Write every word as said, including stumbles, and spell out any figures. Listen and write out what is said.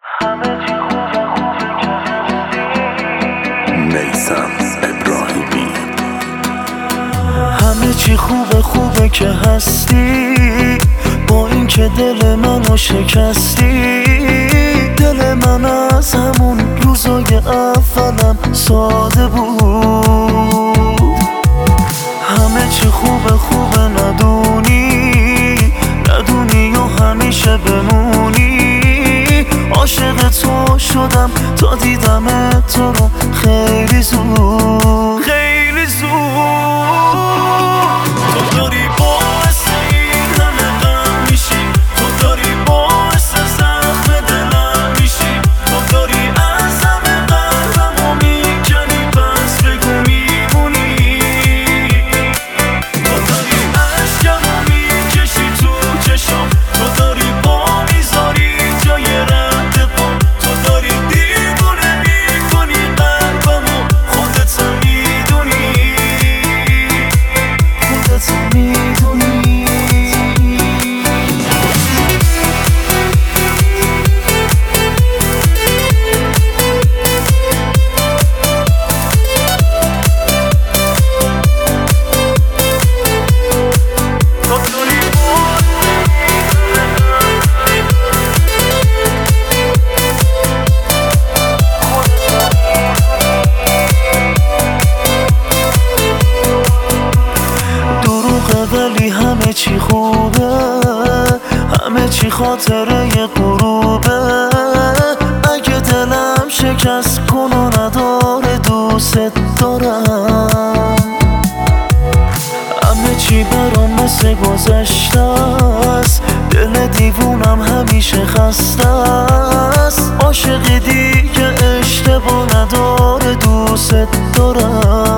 میثم ابراهیمی. همه چی خوبه خوبه که هستی، با اینکه دل منو شکستی. دل من از همون روزای اولم ساده بود. همه چی خوبه خوبه ندونی، ندونی و همیشه بمونی. عاشق تو شدم تا دیدم تو رو خیلی زود، خیلی زود. تو داری باعث این همه غم میشی، تو داری باعث زخم دلم میشی. تو داری از همه قلبمو میکنی، پس بگو میمونی. تو داری عشقمو میکشی تو چشم، تو داری با میذاری جای رد پا. تو داری دیوونه میکنی قلبمو، خودت هم میدونی، خودت هم میدونی. ولی همه چی خوبه، همه چی خاطره غروبه. اگه دلم شکست کن و نداره، دوست دارم. همه چی برام مثل گذشته است، دل دیوونم همیشه خسته است. عاشق دیگه اشتباه نداره، دوست دارم.